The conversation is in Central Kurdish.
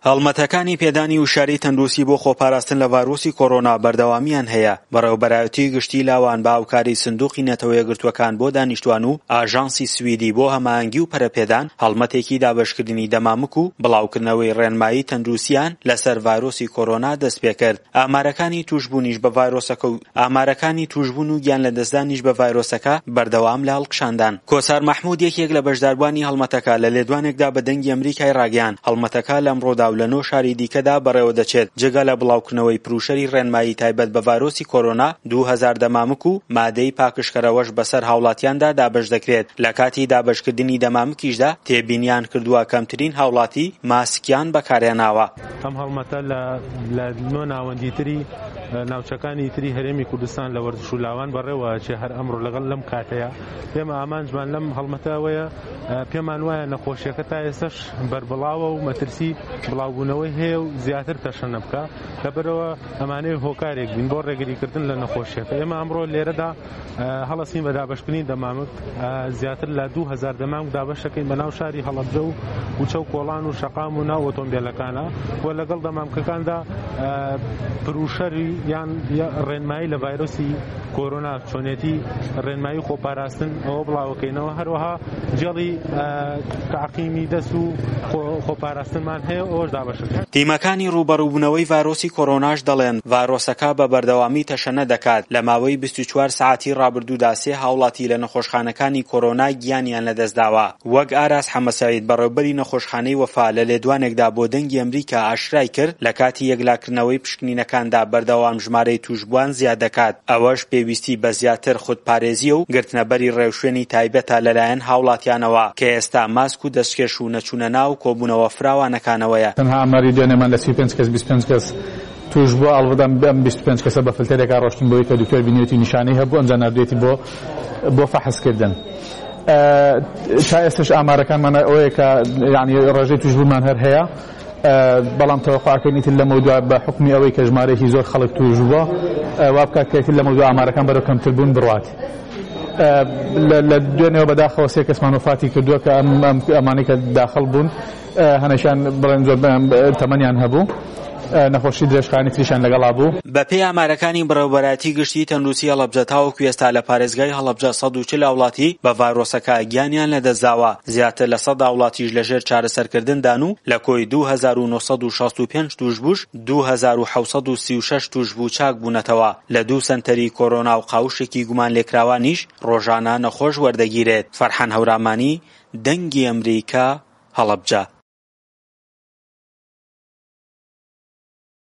هەڵمەتەکانی پێدانی وشاری تەندروستی بۆ خۆپاراستن لە ڤایرۆسی کۆڕۆنا بەردەوامیان هەیە. بەڕێوەبەرایەتی گشتی لاوان بە هاوکاری سندوقی نەتەوە یەکگرتووەکان بۆ دانیشتوان و ئاژانسی سویدی بۆ هەماهەنگی و پەرەپێدان هەڵمەتێکی دابەشکردنی دەمامک و بڵاوکردنەوەی ڕێنمایی تەندروستیان لەسەر ڤایرۆسی کۆڕۆنا دەست پێ کرد. ئامارەکانی توشبوونیش بە ڤایرۆسەکە و ئامارەکانی توشبوون و گیان لە دەستدانیش بە ڤایرۆسەکە بەردەوام لە هەڵقشاندان. کۆسار مەحموود یەکێک لە بەشداربوانی هەڵمەتەکە لە لێدوانێکدا بە دەنگی ئەمریکای ڕاگەیاند هەڵمەتەکە لەمڕۆدا و لە 9 شاری دیکەدا بەڕێوە دەچێت. جگە لە بڵاوکردنەوەی پروشەری ڕێنمایی تایبەت بە ڤایرۆسی کۆڕۆنا 2000 دەمامک و مادەی پاکشکەرەوەش بەسەر هاوڵاتیاندا دابەش دەکرێت. لە کاتی دابەشکردنی دەمامکیشدا تێبینیان کردووە کەمترین هاوڵاتی ماسکیان بەکارهێناوە. ئەم هەڵمەتە لە 9 ناوەندی تری ناوچەکانی تری هەرێمی کوردستان لە وەرزش و لاوان بەڕێوە چێ هەر ئەمڕۆ لەگەڵ لەم کاتەیە پێمە ئامانجمان لەم هەڵمەتەوەیە پێمان وایە نەخۆشیەکە تا ئێستش بەربڵاوە و مەترسی بڵاوبوونەوەی هەیە و زیاتر تەشەنە بکە لەبەرەوە ئەمانەیە هۆکارێک بین بۆ ڕێگریکردن لە نەخۆشیەکە. ئێمە ئەمڕۆ لێرەدا هەڵەسین بە دابەشکردنی دەمامک زیاتر لە 2000 دەمامک دابەشەکەین بە ناو شاری هەڵەبجە و کوچە و کۆڵان و شەقام و ناو ئۆتۆمبیلەکانە و لەگەڵ دەمامکەکاندا پروشەری یان ڕێنمایی لە ڤایرۆسی کۆڕۆنا چۆنێتی ڕێنمایی خۆپاراستن ئەوە بڵاوەکەینەوە. هەروەها جێڵی تعقیمی دەست و خۆپاراستنمان هەیە ئەوەش دابەشەکە. تیمەکانی ڕوبەڕووبوونەوەی ڤایرۆسی کۆڕۆناش دەڵێن ڤایرۆسەکە بە بەردەوامی تەشەنە دەکات. لە ماوەی 24 ساعتی ڕابردوودا 3 هاوڵاتی لە نەخۆشخانەکانی کۆڕۆنا گیانیان لەدەستداوە. وەک ئاراس حەمەسەعید بەڕێوەبەری نەخۆشخانەی وەفا لە لێدوانێکدا بۆ دەنگی ئەمریکا ئاشرای کرد لە کاتی یەکلاکردنەوەی پشکنینەکاندا بەردەوام ژمارەی توشبووان زیاد دەکات. ئەوەش پێویستی بە زیاتر خودپارێزی و گرتنەبەری ڕێوشوێنی تایبەتە لەلایەن هاوڵاتیانەوە کە ئێستا ماسک و دەستکێش و نەچوونە ناو کۆبوونەوە فراوانەکانەوەیە. تەنها ئاماری دوێنێمان لە 35 کەس 25 کەس توش بووە. ئەڵبەدەم بەم 25 کەسە بە فلتەرێکا ڕۆشتین بۆی کە دکتۆر بینێتی نیشانەی هەبوو ئەمجا نردوێتی بۆ فەحسکردن. تا ئێستش ئامارەکانمان ئەوەیە کە یعنی ڕێژەی توشبوومان هەر هەیە بەڵام تەوەقعەکەی تر لە مەودوع بە حکمی ئەوەی کە ژمارەیەکی زۆر خەڵک توش بووە وا بکات کە تر لە مەودوع ئامارەکان بەرەو کەمتر بوون بڕوات. لە دوێنێەوە بەداخەوە 3 کەسمان وفاتی کردووە کە ئەمانەی کە داخڵ بوون هەنەشان بڵێن زۆر تەمەنیان هەبوو نەخۆشی درێژخانی تریشان لەگەڵا بوو. بە پێی ئامارەکانی بەڕێوەبەرایەتی گشتی تەندروستی هەڵەبجە تاوەکو ئێستا لە پارێزگای هەڵەبجە 140 وڵاتی بە ڤایرۆسەکە گیانیان لەدەستداوە. زیاتر لە 100 وڵاتیش لەژێر چارەسەرکردندان و لە کۆی 2965 توشبووش 2736 توشبوو چاک بوونەتەوە. لە 2 سەنتەری کۆڕۆنا و قاوشێکی گومان لێکراوانیش ڕۆژانە نەخۆش وەردەگیرێت. فەرحان هەورامانی، دەنگی ئەمریکا، هەڵەبجە.